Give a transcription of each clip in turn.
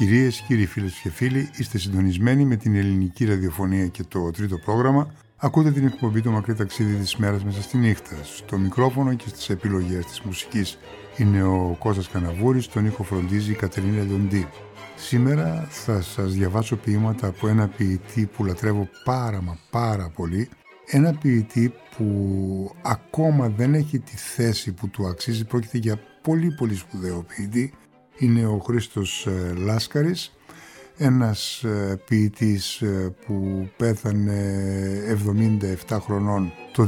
Κυρίες, κύριοι, φίλες και φίλοι, είστε συντονισμένοι με την ελληνική ραδιοφωνία και το τρίτο πρόγραμμα. Ακούτε την εκπομπή «Το μακρύ ταξίδι της μέρας μέσα στη νύχτα». Στο μικρόφωνο και στις επιλογές της μουσικής είναι ο Κώστας Καναβούρης, τον ήχο φροντίζει η Κατερίνα Λιοντή. Σήμερα θα σας διαβάσω ποίηματα από ένα ποιητή που λατρεύω πάρα πολύ. Ένα ποιητή που ακόμα δεν έχει τη θέση που του αξίζει. Πρόκειται για πολύ σπουδαίο ποιητή. Είναι ο Χρήστος Λάσκαρης, ένας ποιητής που πέθανε 77 χρονών το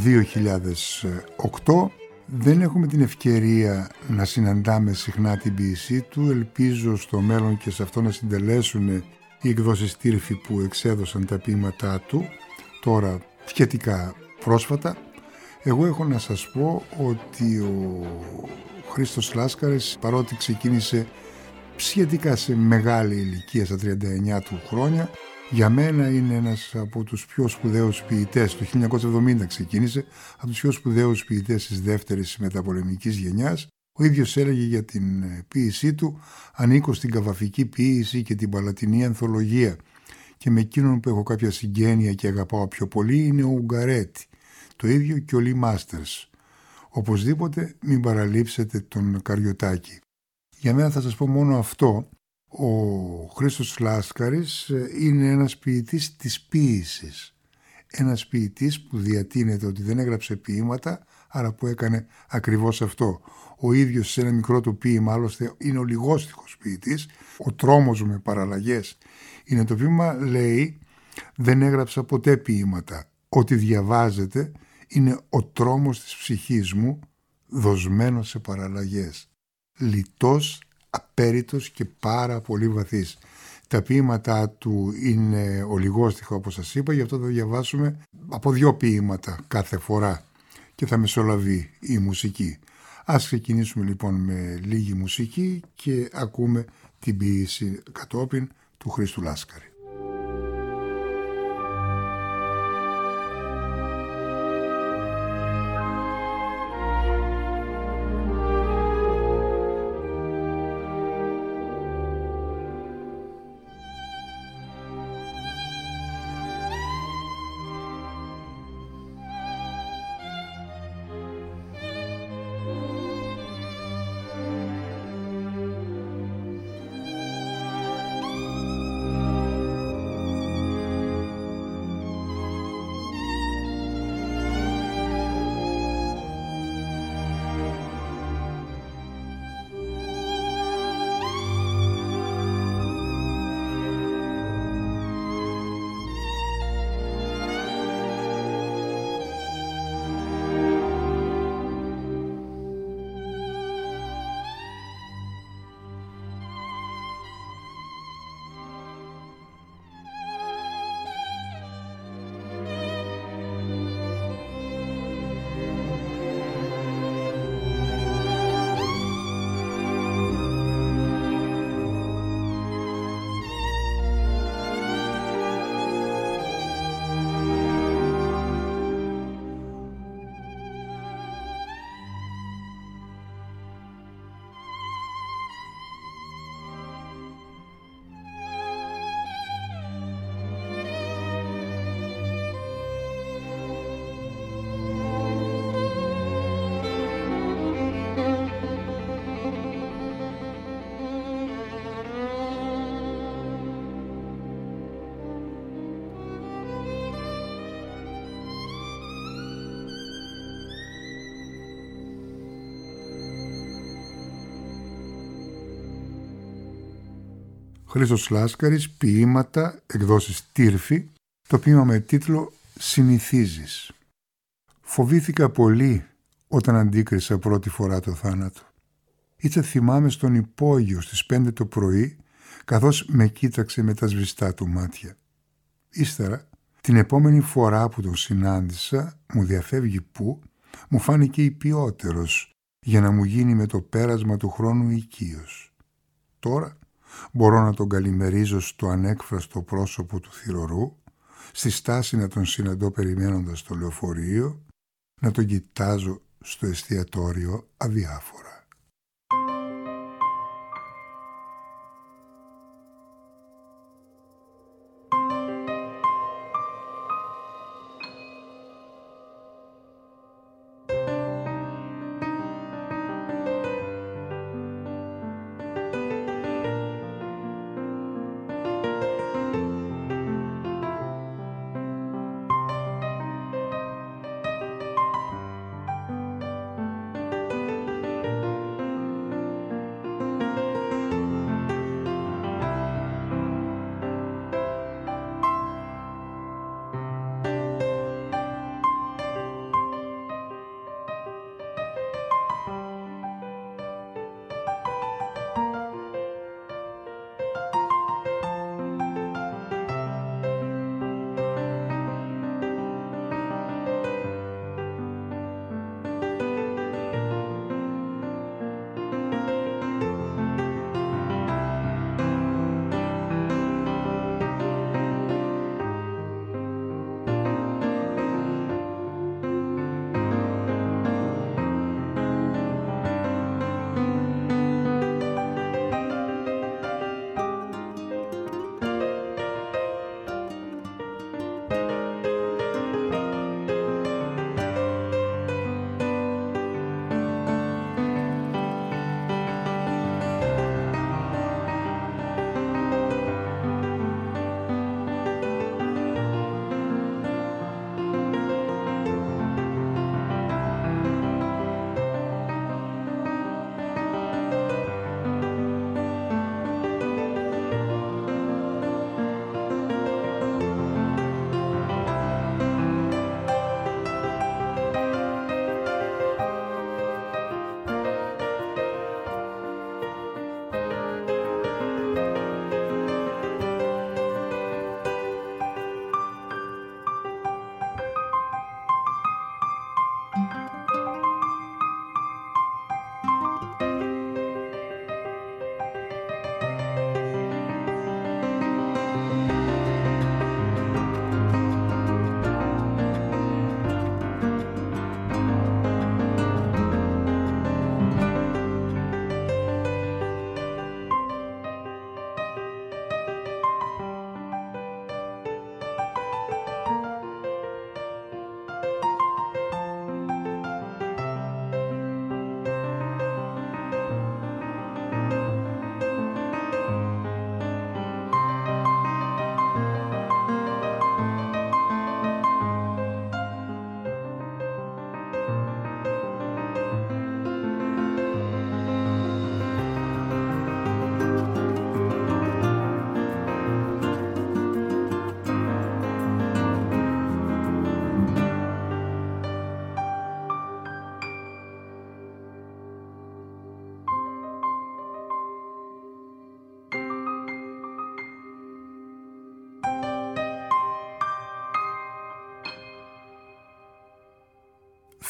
2008. Δεν έχουμε την ευκαιρία να συναντάμε συχνά την ποίησή του. Ελπίζω στο μέλλον και σε αυτό να συντελέσουν οι εκδόσεις Τύρφη που εξέδωσαν τα ποίηματά του τώρα σχετικά πρόσφατα. Εγώ έχω να σας πω ότι ο Χρήστος Λάσκαρης, παρότι ξεκίνησε σχετικά σε μεγάλη ηλικία, στα 39 του χρόνια, για μένα είναι ένας από τους πιο σπουδαίους ποιητές. Το 1970 ξεκίνησε, από τους πιο σπουδαίους ποιητές της δεύτερης μεταπολεμικής γενιάς. Ο ίδιος έλεγε για την ποίησή του: ανήκω στην καβαφική ποίηση και την παλατινή ανθολογία, και με εκείνον που έχω κάποια συγγένεια και αγαπάω πιο πολύ είναι ο Ουγγαρέτη. Το ίδιο και ο Λι Μάστερς. Οπωσδήποτε μην παραλείψετε τον Καριωτάκη. Για μένα θα σας πω μόνο αυτό. Ο Χρήστος Λάσκαρης είναι ένας ποιητής της ποίησης. Ένας ποιητής που διατείνεται ότι δεν έγραψε ποίηματα, άρα που έκανε ακριβώς αυτό. Ο ίδιος σε ένα μικρό του ποίημα, άλλωστε είναι ο λιγόστιχος ποιητής, ο τρόμος με παραλλαγές. Είναι το ποίημα, λέει, δεν έγραψα ποτέ ποίηματα. Ό,τι διαβάζετε είναι ο τρόμος της ψυχής μου, δοσμένος σε παραλλαγές. Λιτός, απέριτος και πάρα πολύ βαθύς. Τα ποίηματά του είναι ολιγόστιχα, όπως σας είπα, γι' αυτό θα διαβάσουμε από 2 ποίηματα κάθε φορά και θα μεσολαβεί η μουσική. Ας ξεκινήσουμε λοιπόν με λίγη μουσική και ακούμε την ποίηση κατόπιν του Χρήστου Λάσκαρη. Χρήστος Λάσκαρης, ποίηματα, εκδόσεις Τύρφη, το ποίημα με τίτλο «Συνηθίζεις». Φοβήθηκα πολύ όταν αντίκρισα πρώτη φορά το θάνατο. Ήτσα θυμάμαι στον υπόγειο στις 5 το πρωί, καθώς με κοίταξε με τα σβηστά του μάτια. Ύστερα, την επόμενη φορά που τον συνάντησα, μου διαφεύγει που, μου φάνηκε υπιότερος για να μου γίνει με το πέρασμα του χρόνου οικείος. Τώρα μπορώ να τον καλημερίζω στο ανέκφραστο πρόσωπο του θυρωρού, στη στάση να τον συναντώ περιμένοντας το λεωφορείο, να τον κοιτάζω στο εστιατόριο αδιάφορα.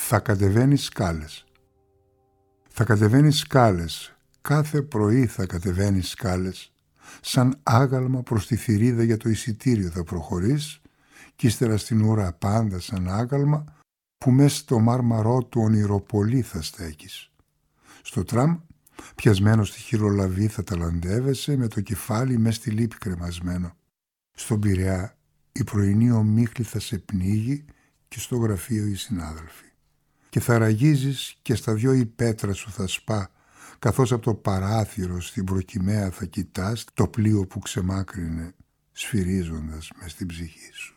Θα κατεβαίνει σκάλες. Θα κατεβαίνει σκάλες. Κάθε πρωί θα κατεβαίνει σκάλες. Σαν άγαλμα προς τη θηρίδα για το εισιτήριο θα προχωρείς κι ύστερα στην ουρά πάντα σαν άγαλμα που μες στο μάρμαρό του ονειροπολί θα στέκεις. Στο τραμ, πιασμένο στη χειρολαβή θα ταλαντεύεσαι με το κεφάλι μες στη λύπη κρεμασμένο. Στον Πειραιά η πρωινή ομίχλη θα σε πνίγει και στο γραφείο οι συνάδελφοι. Και θα ραγίζεις και στα δυο η πέτρα σου θα σπά, καθώς από το παράθυρο στην προκυμαία θα κοιτάς το πλοίο που ξεμάκρυνε σφυρίζοντας μες στην ψυχή σου.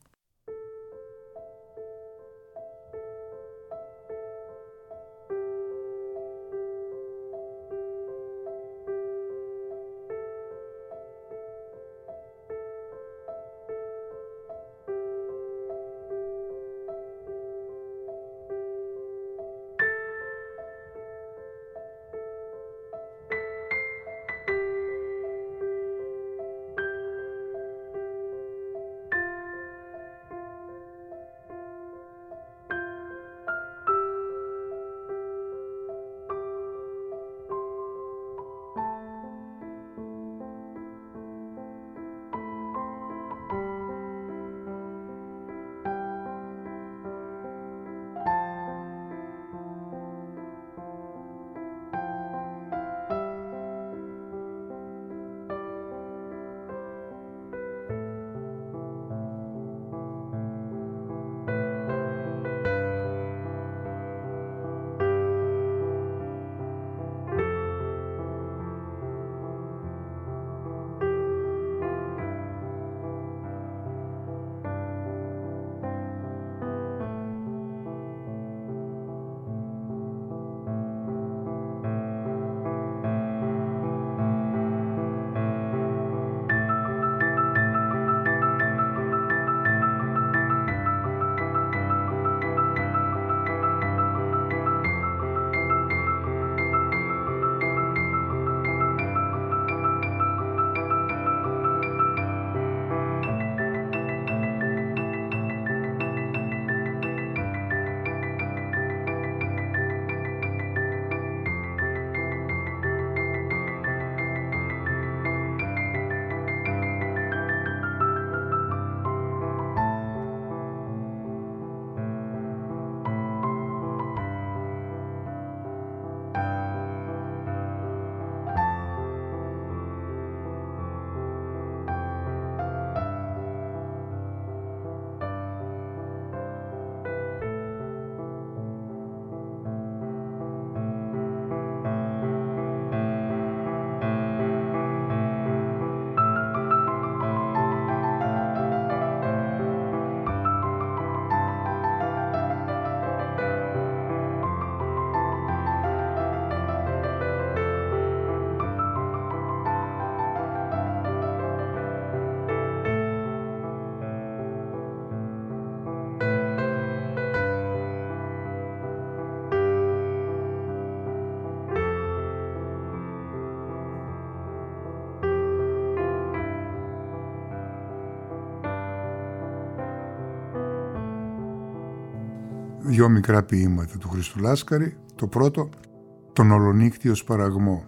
Δυο μικρά ποίηματα του Χριστουλάσκαρη. Το πρώτο, τον ολονύκτιο σπαραγμό.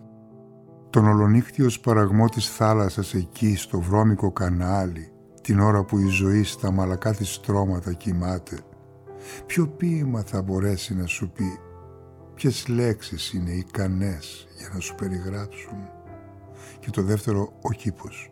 Τον ολονύκτιο σπαραγμό της θάλασσας εκεί στο βρώμικο κανάλι, την ώρα που η ζωή στα μαλακά της στρώματα κοιμάται. Ποιο ποίημα θα μπορέσει να σου πει, ποιες λέξεις είναι ικανές για να σου περιγράψουν. Και το δεύτερο, ο κήπος.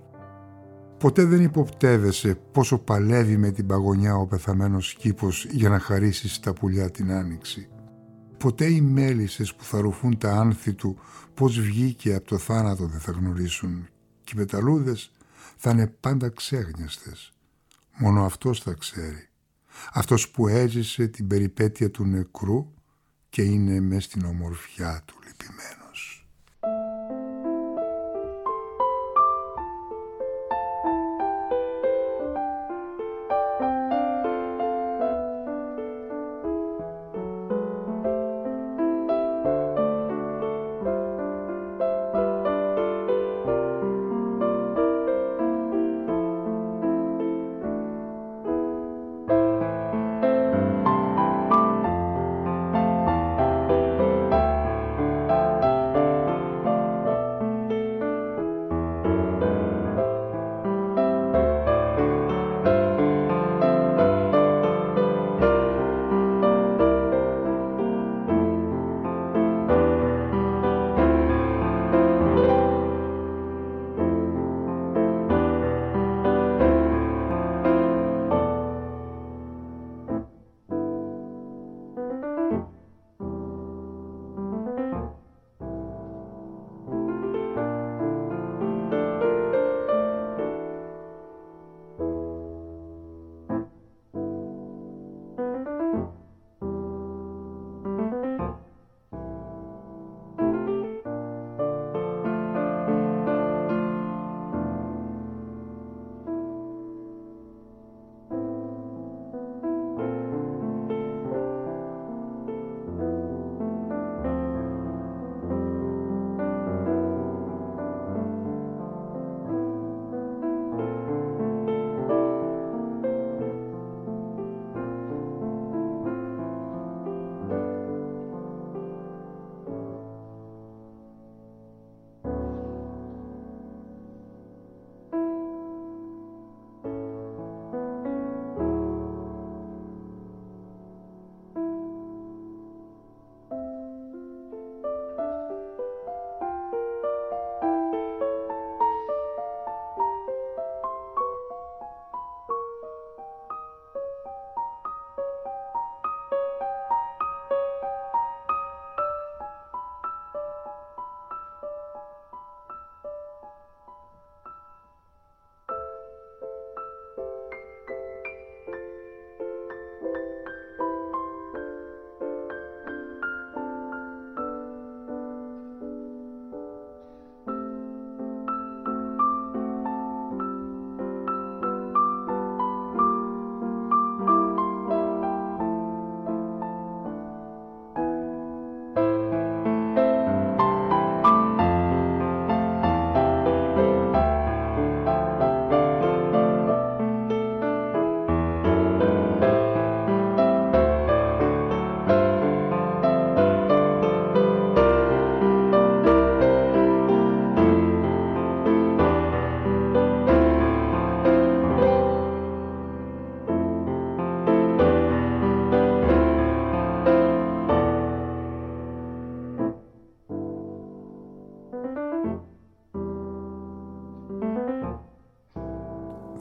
Ποτέ δεν υποπτεύεσαι πόσο παλεύει με την παγωνιά ο πεθαμένος κήπος για να χαρίσει στα πουλιά την άνοιξη. Ποτέ οι μέλισσες που θα ρουφούν τα άνθη του πώς βγήκε από το θάνατο δεν θα γνωρίσουν. Και οι πεταλούδες θα είναι πάντα ξέγνιαστες. Μόνο αυτός θα ξέρει. Αυτός που έζησε την περιπέτεια του νεκρού και είναι μες στην ομορφιά του λυπημένος.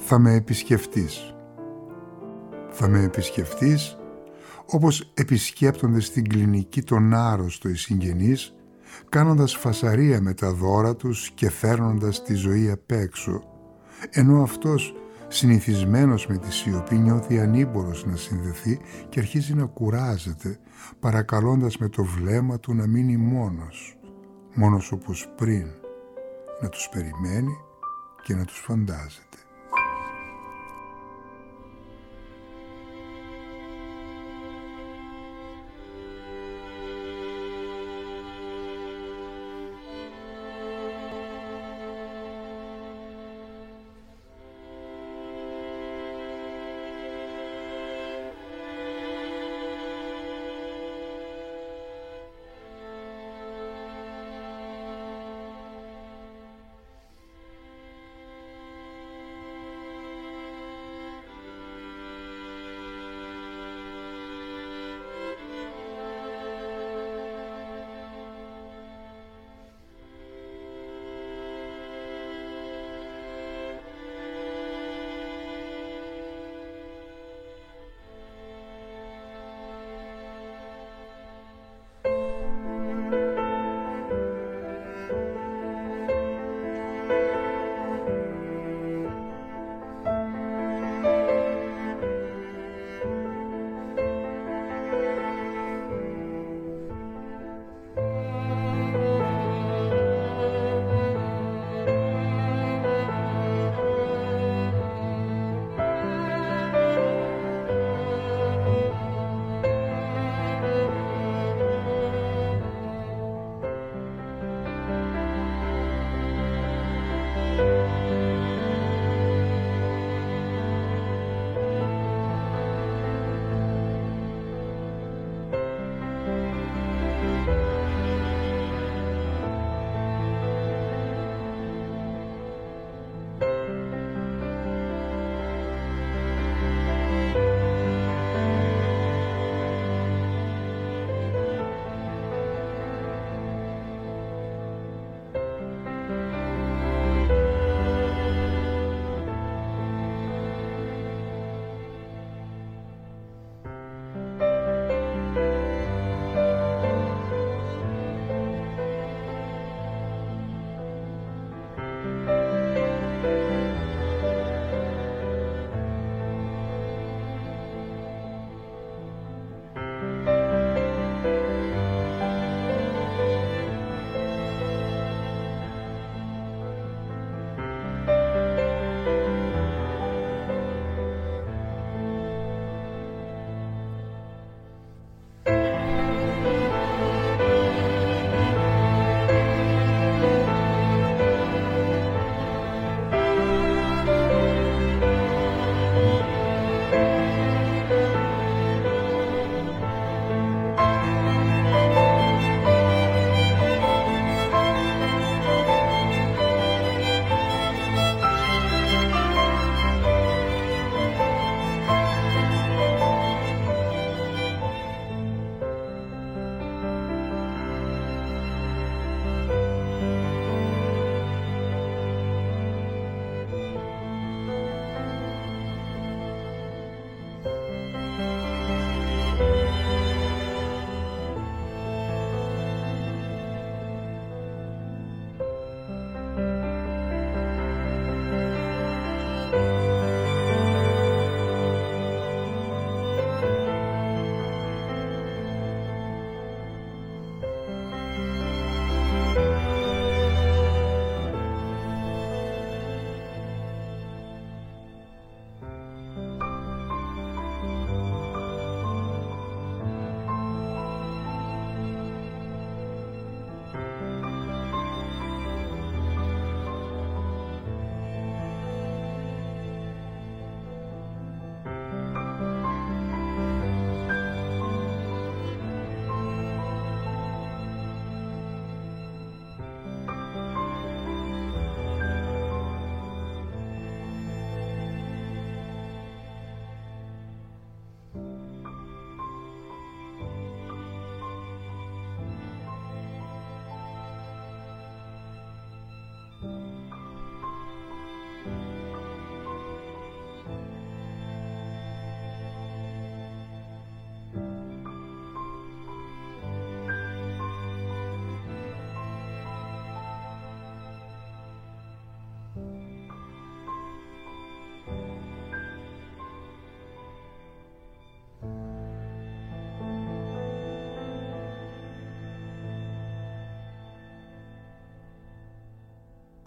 Θα με επισκεφτείς. Θα με επισκεφτείς όπως επισκέπτονται στην κλινική τον άρρωστο οι συγγενείς, κάνοντας φασαρία με τα δώρα τους και φέρνοντας τη ζωή απ' έξω, ενώ αυτός συνηθισμένος με τη σιωπή νιώθει ανήμπορος να συνδεθεί και αρχίζει να κουράζεται, παρακαλώντας με το βλέμμα του να μείνει μόνος όπως πριν, να τους περιμένει και να τους φαντάζεται.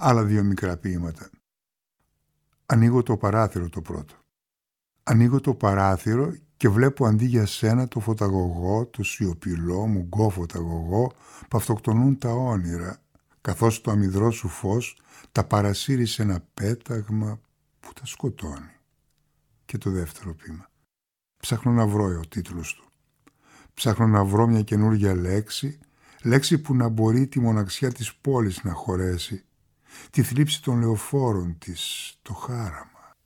άλλα δύο μικρά ποίηματα. Ανοίγω το παράθυρο το πρώτο. Ανοίγω το παράθυρο και βλέπω αντί για σένα το φωταγωγό, το σιωπηλό μου γκόφωταγωγό που αυτοκτονούν τα όνειρα, καθώς το αμυδρό σου φως τα παρασύρει σε ένα πέταγμα που τα σκοτώνει. Και το δεύτερο ποίημα. Ψάχνω να βρω ο τίτλος του. Ψάχνω να βρω μια καινούργια λέξη που να μπορεί τη μοναξιά της πόλης να χωρέσει, τη θλίψη των λεωφόρων της, το χάραμα.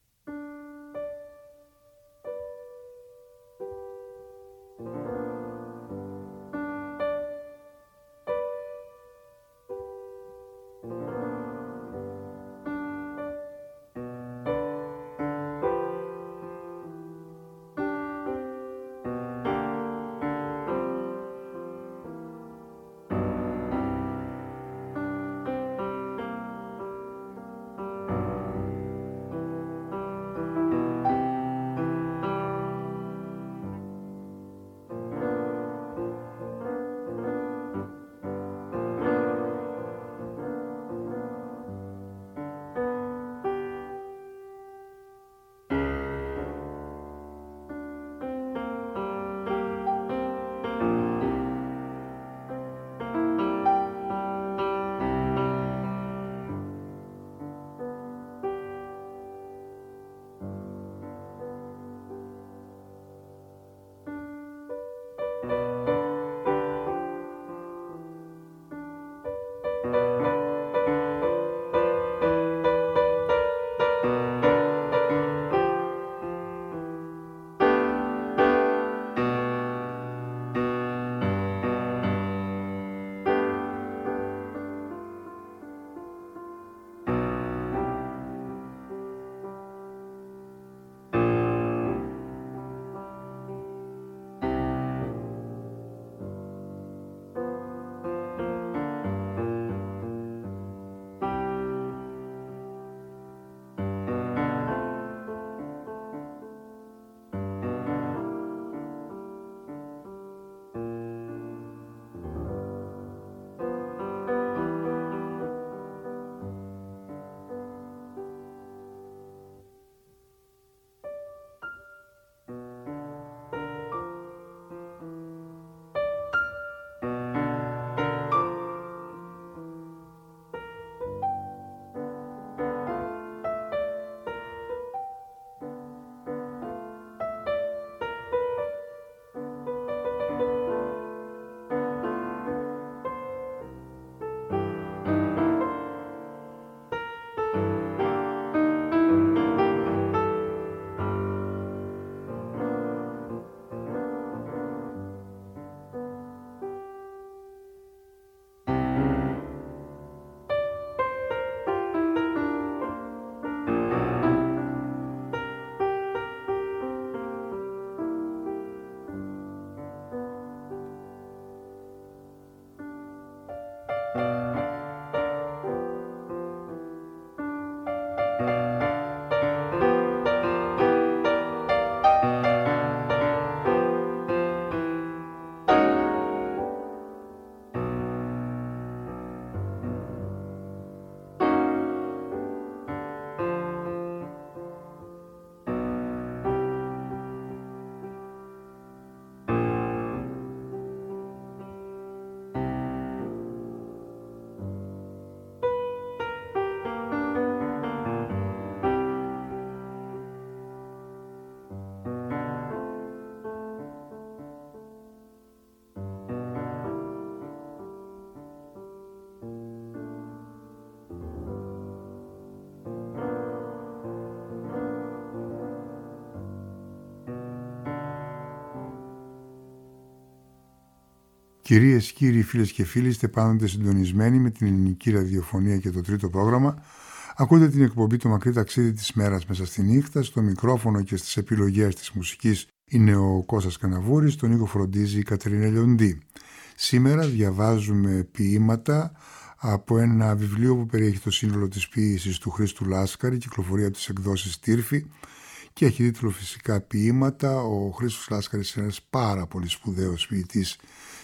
Κυρίες, κύριοι, φίλες και φίλοι, είστε πάντοτε συντονισμένοι με την ελληνική ραδιοφωνία και το τρίτο πρόγραμμα. Ακούτε την εκπομπή «Το μακρύ ταξίδι της μέρας μέσα στη νύχτα». Στο μικρόφωνο και στις επιλογές της μουσικής είναι ο Κώστας Καναβούρης, τον ήχο φροντίζει η Κατερίνα Λεοντή. Σήμερα διαβάζουμε ποίηματα από ένα βιβλίο που περιέχει το σύνολο της ποίησης του Χρήστου Λάσκαρη, κυκλοφορία από τις εκδόσεις Τύρφη, και έχει τίτλο φυσικά ποίηματα. Ο Χρήστος Λάσκαρης είναι ένας πάρα πολύ σπουδαίος ποιητής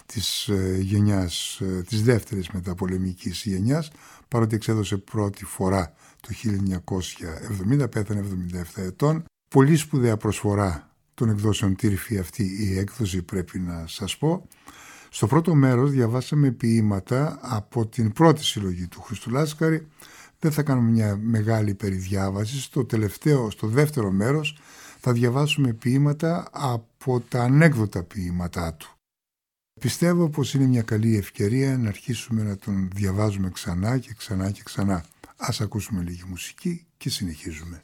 της δεύτερης μεταπολεμικής γενιάς, παρότι εξέδωσε πρώτη φορά το 1970, πέθανε 77 ετών. Πολύ σπουδαία προσφορά των εκδόσεων Τύρφη αυτή η έκδοση, πρέπει να σας πω. Στο πρώτο μέρος διαβάσαμε ποίηματα από την πρώτη συλλογή του Χρήστου Λάσκαρη. Δεν θα κάνουμε μια μεγάλη περιδιάβαση. Στο δεύτερο μέρος θα διαβάσουμε ποίηματα από τα ανέκδοτα ποίηματά του. Πιστεύω πως είναι μια καλή ευκαιρία να αρχίσουμε να τον διαβάζουμε ξανά και ξανά και ξανά. Ας ακούσουμε λίγη μουσική και συνεχίζουμε.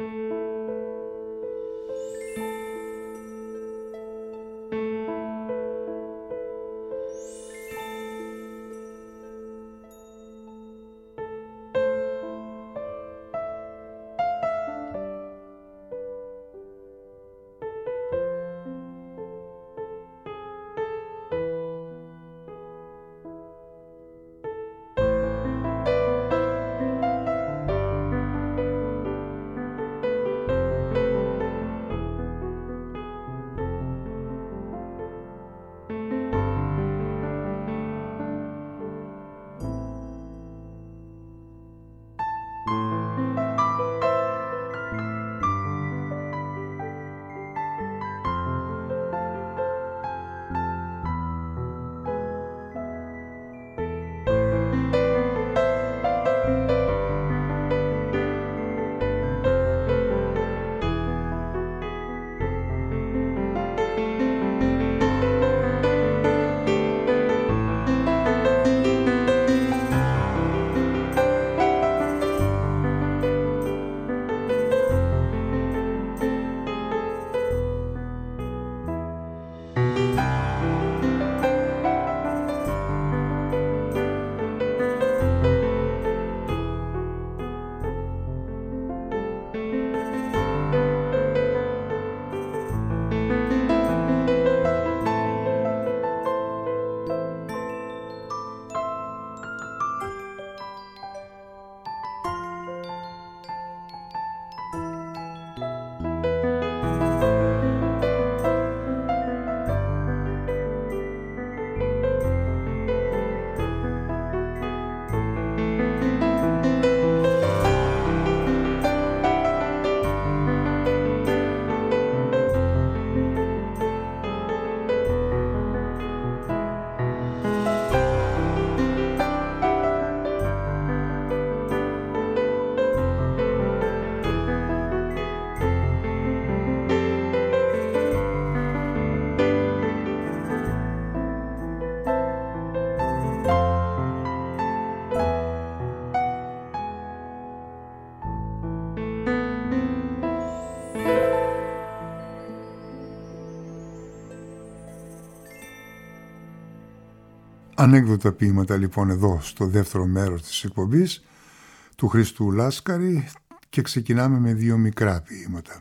Ανέκδοτα ποίηματα λοιπόν εδώ στο δεύτερο μέρος της εκπομπής του Χρήστου Λάσκαρη και ξεκινάμε με δύο μικρά ποίηματα.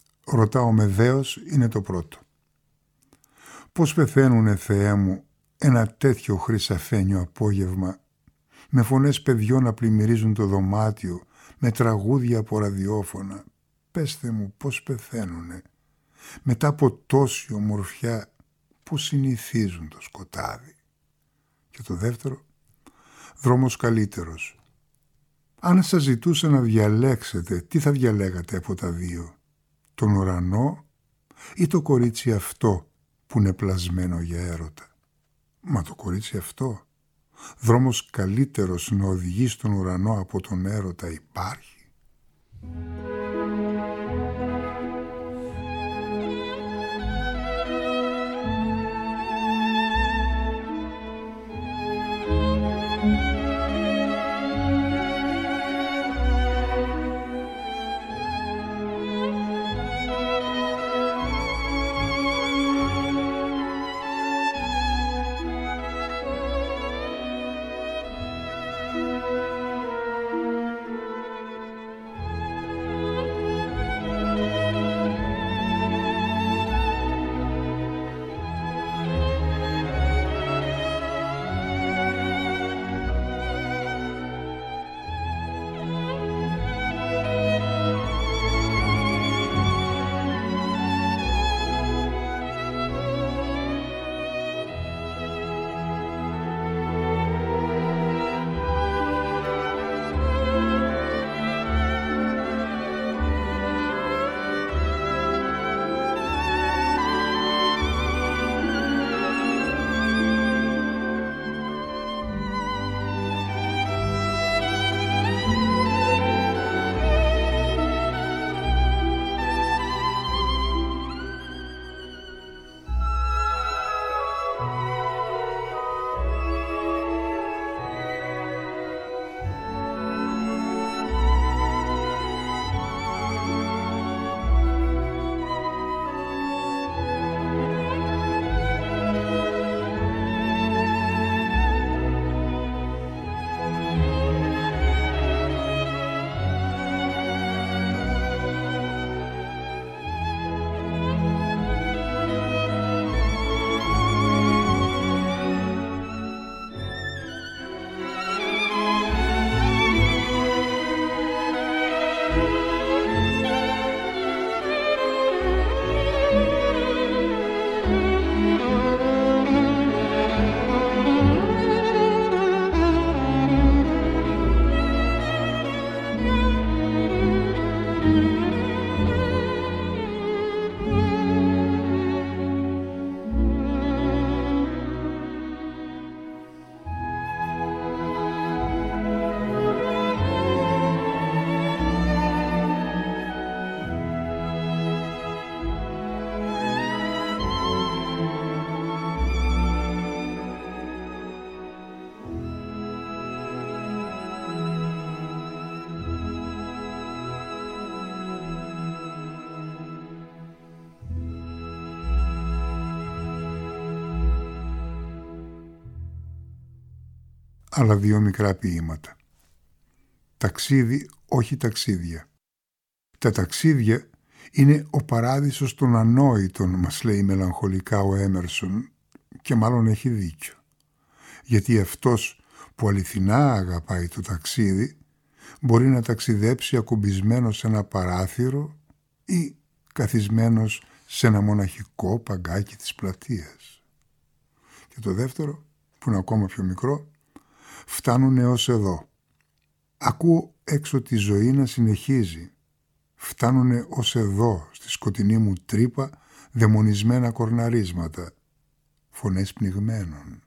Ρωτάω με δέος είναι το πρώτο. Πώς πεθαίνουνε Θεέ μου ένα τέτοιο χρυσαφένιο απόγευμα με φωνές παιδιών να πλημμυρίζουν το δωμάτιο με τραγούδια από ραδιόφωνα. Πέστε μου πώς πεθαίνουνε μετά από τόση ομορφιά που συνηθίζουν το σκοτάδι. Και το δεύτερο, δρόμος καλύτερος. Αν σας ζητούσα να διαλέξετε, τι θα διαλέγατε από τα δύο? Τον ουρανό ή το κορίτσι αυτό που είναι πλασμένο για έρωτα? Μα το κορίτσι αυτό, δρόμος καλύτερος να οδηγεί στον ουρανό από τον έρωτα υπάρχει? άλλα 2 μικρά ποίηματα. Ταξίδι, όχι ταξίδια. Τα ταξίδια είναι ο παράδεισος των ανόητων, μας λέει μελαγχολικά ο Έμερσον, και μάλλον έχει δίκιο. Γιατί αυτός που αληθινά αγαπάει το ταξίδι μπορεί να ταξιδέψει ακουμπισμένος σε ένα παράθυρο ή καθισμένος σε ένα μοναχικό παγκάκι της πλατείας. Και το δεύτερο, που είναι ακόμα πιο μικρό, φτάνουν έως εδώ. Ακούω έξω τη ζωή να συνεχίζει. Φτάνουνε ως εδώ, στη σκοτεινή μου τρύπα, δαιμονισμένα κορναρίσματα, φωνές πνιγμένων.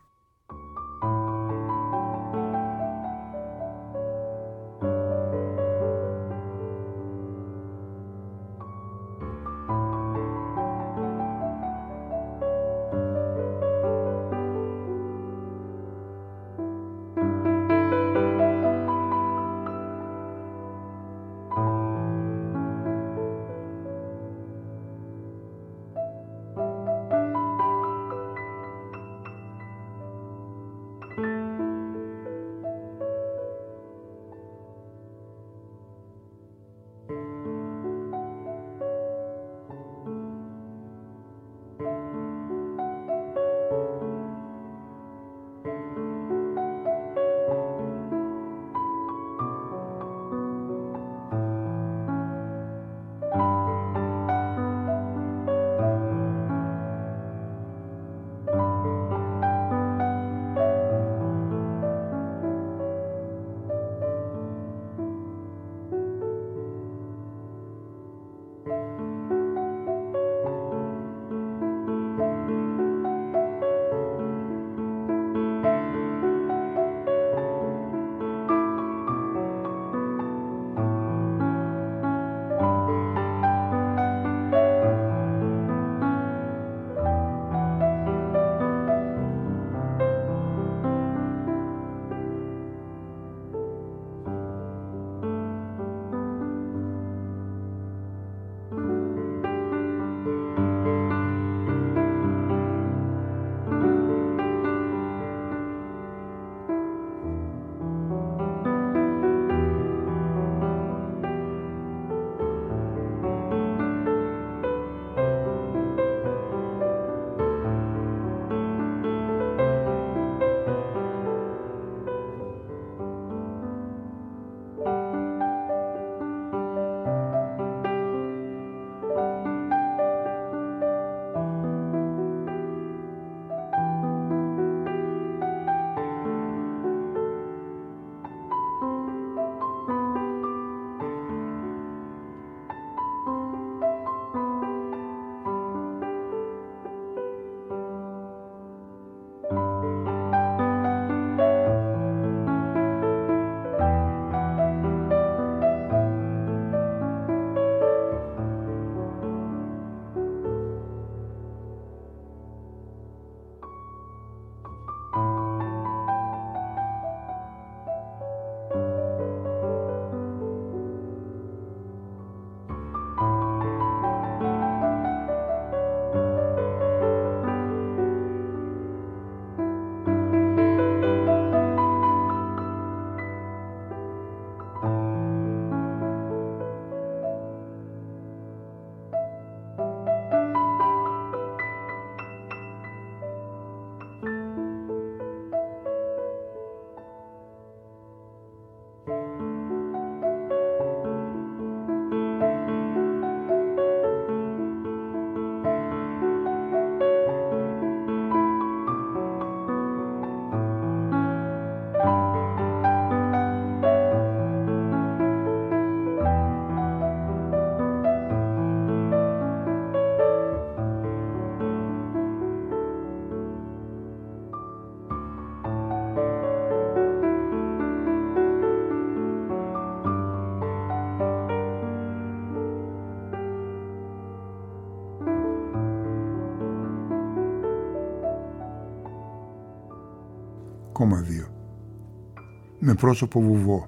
Με πρόσωπο βουβό.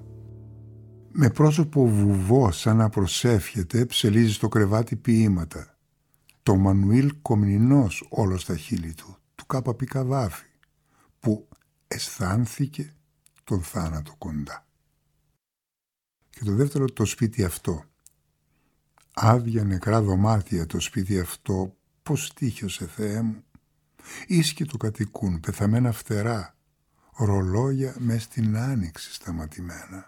Με πρόσωπο βουβό σαν να προσεύχεται ψελίζει στο κρεβάτι ποίηματα. Το Μανουήλ Κομνηνός όλο στα χείλη του, του Κάπα Πικαβάφη, που αισθάνθηκε τον θάνατο κοντά. Και το δεύτερο, το σπίτι αυτό. Άδεια νεκρά δωμάτια το σπίτι αυτό, πως τύχιωσε Θεέ μου. Ίσκη το κατοικούν, πεθαμένα φτερά, ρολόγια μες στην άνοιξη σταματημένα.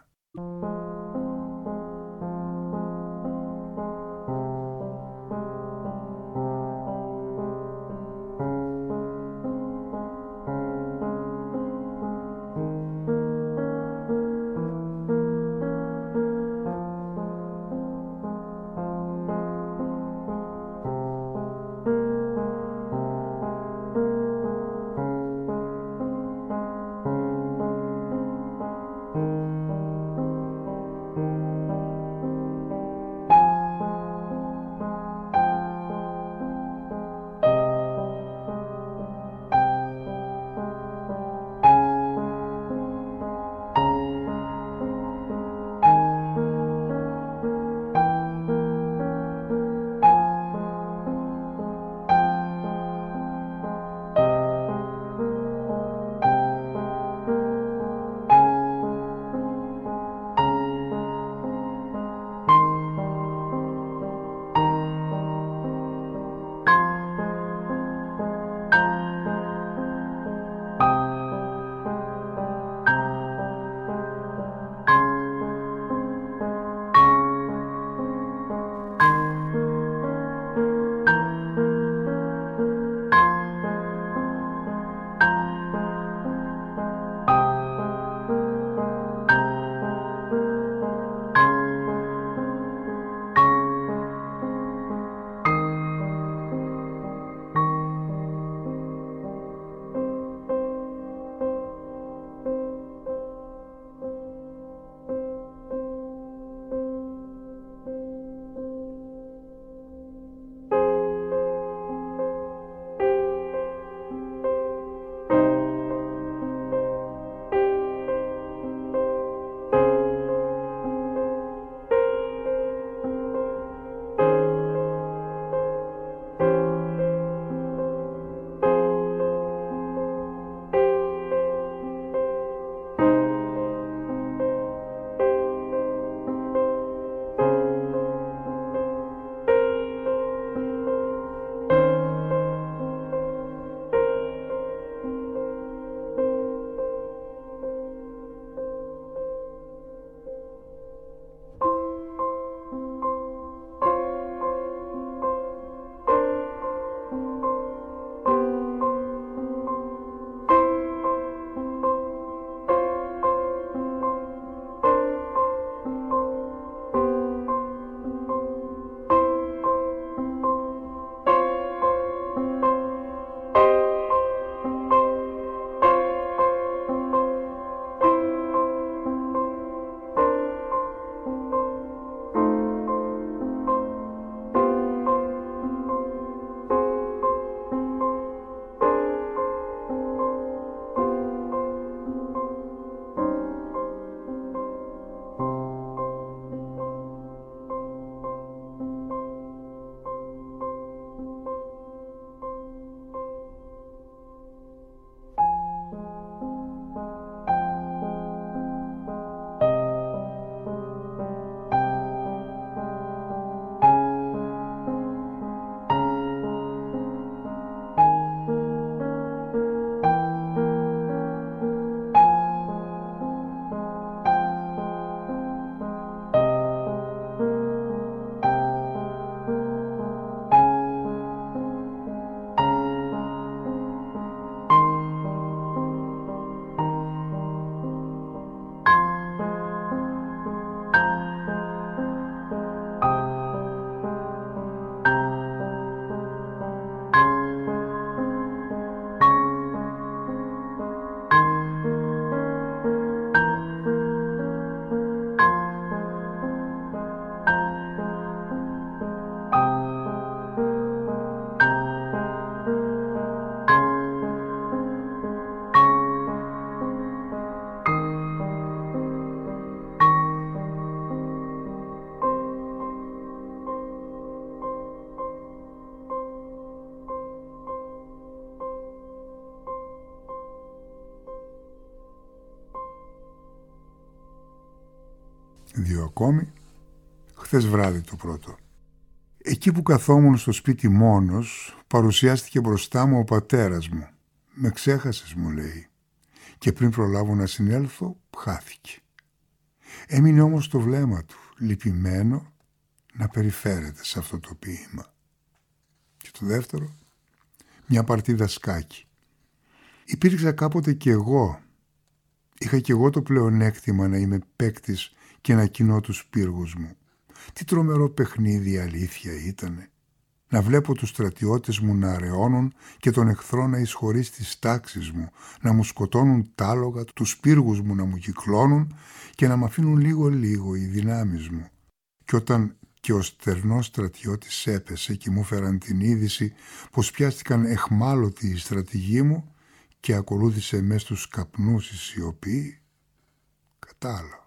2 ακόμη. Χθες βράδυ το πρώτο. Εκεί που καθόμουν στο σπίτι μόνος, παρουσιάστηκε μπροστά μου ο πατέρας μου. «Με ξέχασες», μου λέει, και πριν προλάβω να συνέλθω, χάθηκε. Έμεινε όμως το βλέμμα του, λυπημένο, να περιφέρεται σε αυτό το ποίημα. Και το δεύτερο, μια παρτίδα σκάκι. Υπήρξα κάποτε κι εγώ. Είχα κι εγώ το πλεονέκτημα να είμαι παίκτης και να κοινώ τους πύργους μου. Τι τρομερό παιχνίδι αλήθεια ήτανε. Να βλέπω τους στρατιώτες μου να αραιώνουν και τον εχθρό να εισχωρεί στις τάξεις μου, να μου σκοτώνουν τ' άλογα, τους πύργους μου να μου κυκλώνουν και να μ' αφήνουν λίγο-λίγο οι δυνάμεις μου. Και όταν και ο στερνός στρατιώτης έπεσε και μου φέραν την είδηση πως πιάστηκαν εχμάλωτοι οι στρατηγοί μου και ακολούθησε μες στους καπνούς η σιωπή, κατάλαβα.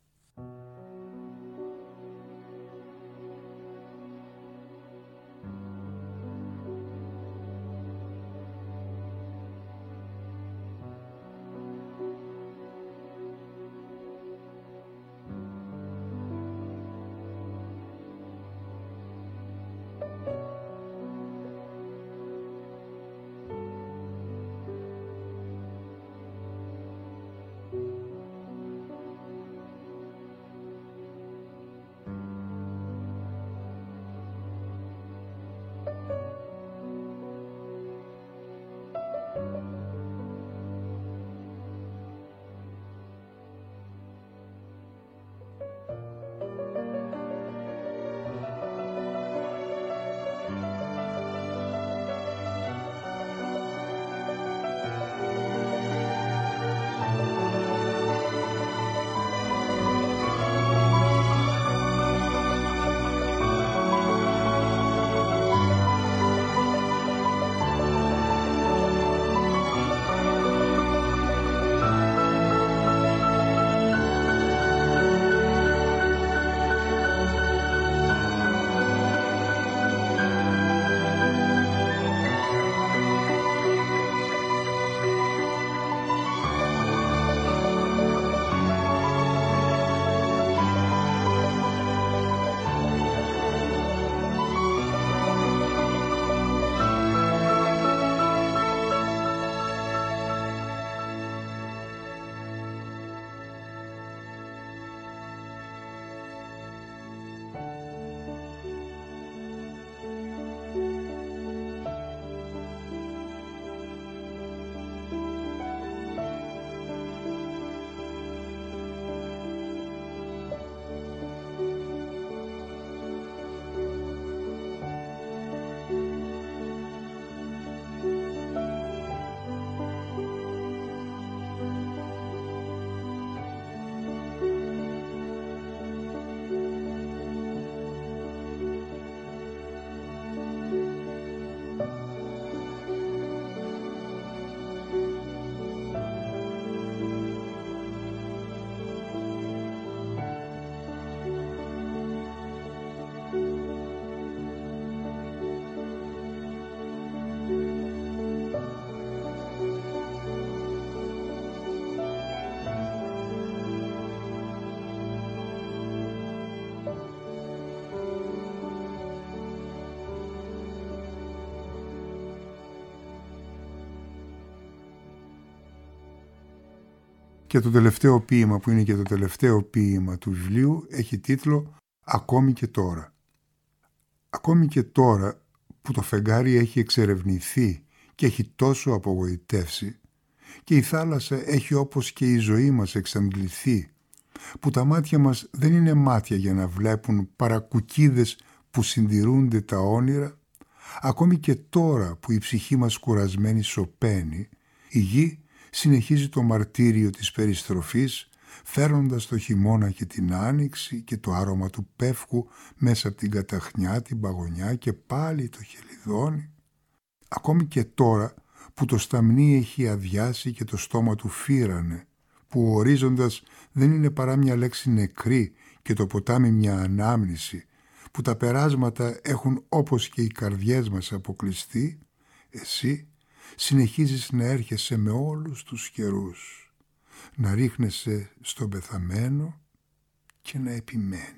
Και το τελευταίο ποίημα, που είναι και το τελευταίο ποίημα του βιβλίου, έχει τίτλο «Ακόμη και τώρα». Ακόμη και τώρα που το φεγγάρι έχει εξερευνηθεί και έχει τόσο απογοητεύσει και η θάλασσα έχει όπως και η ζωή μας εξαντληθεί, που τα μάτια μας δεν είναι μάτια για να βλέπουν παρακουκίδες που συντηρούνται τα όνειρα, ακόμη και τώρα που η ψυχή μας κουρασμένη σωπαίνει, η γη συνεχίζει το μαρτύριο της περιστροφής, φέρνοντας το χειμώνα και την άνοιξη και το άρωμα του πεύκου μέσα από την καταχνιά, την παγωνιά και πάλι το χελιδόνι. Ακόμη και τώρα που το σταμνί έχει αδειάσει και το στόμα του φύρανε, που ο ορίζοντας δεν είναι παρά μια λέξη νεκρή και το ποτάμι μια ανάμνηση, που τα περάσματα έχουν όπως και οι καρδιές μας αποκλειστεί, εσύ συνεχίζεις να έρχεσαι με όλους τους καιρούς, να ρίχνεσαι στον πεθαμένο και να επιμένεις.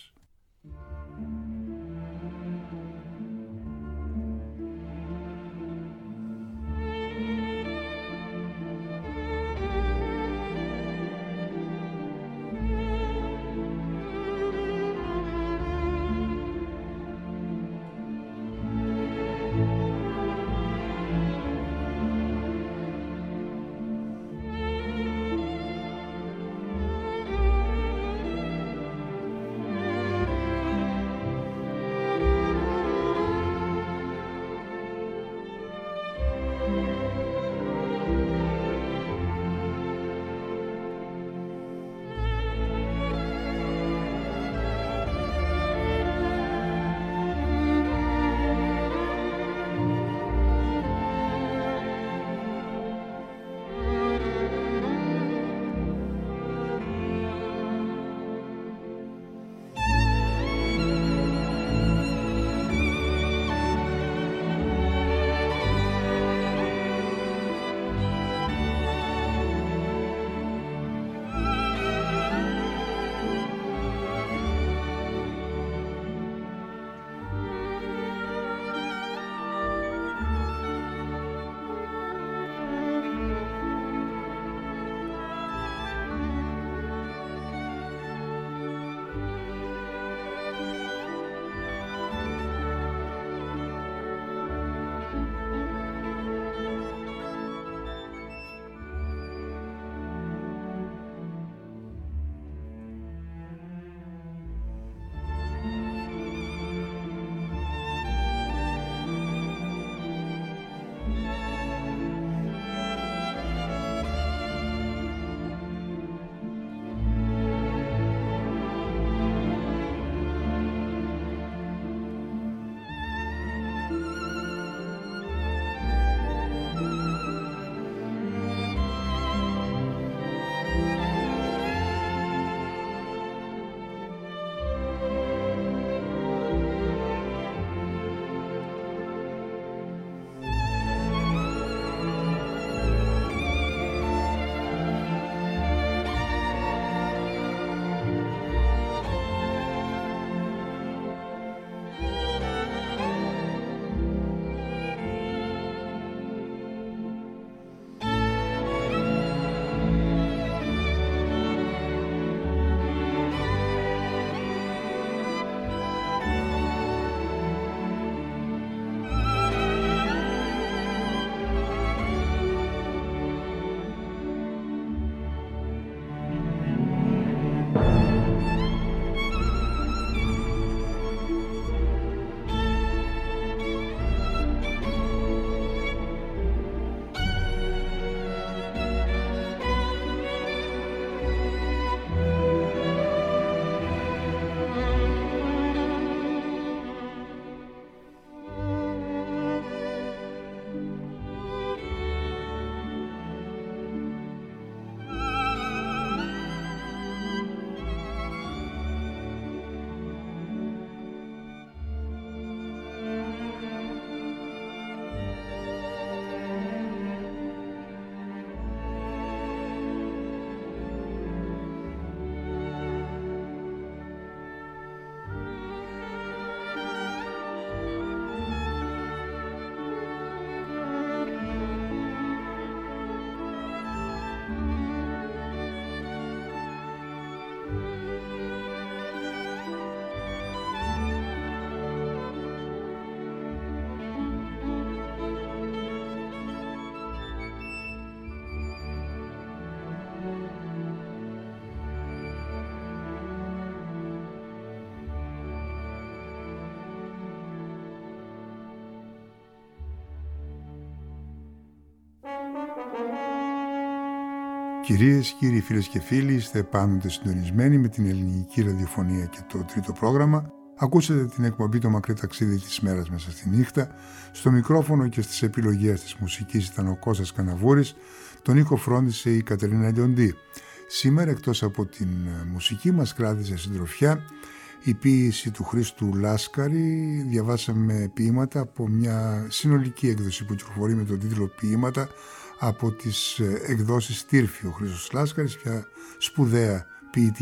Κυρίες, κύριοι, φίλες και φίλοι, είστε πάντοτε συντονισμένοι με την ελληνική ραδιοφωνία και το τρίτο πρόγραμμα. Ακούσατε την εκπομπή «Το μακρύ ταξίδι της μέρας μέσα στη νύχτα». Στο μικρόφωνο και στις επιλογές της μουσικής ήταν ο Κώστας Καναβούρης, τον ήχο φρόντισε η Κατερίνα Λιοντή. Σήμερα, εκτός από την μουσική, μας κράτησε συντροφιά η ποίηση του Χρήστου Λάσκαρη. Διαβάσαμε ποίηματα από μια συνολική έκδοση που κυκλοφορεί με τον τίτλο «Ποίηματα» από τις εκδόσεις Τύρφη. Ο Χρήστος Λάσκαρης, μια σπουδαία ποιητική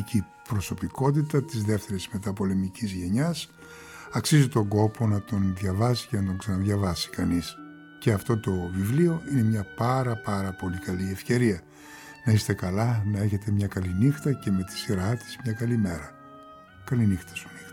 προσωπικότητα της δεύτερης μεταπολεμικής γενιάς. Αξίζει τον κόπο να τον διαβάσει και να τον ξαναδιαβάσει κανείς. Και αυτό το βιβλίο είναι μια πάρα πολύ καλή ευκαιρία. Να είστε καλά, να έχετε μια καλή νύχτα και με τη σειρά της μια καλή μέρα. Καλή νύχτα σου.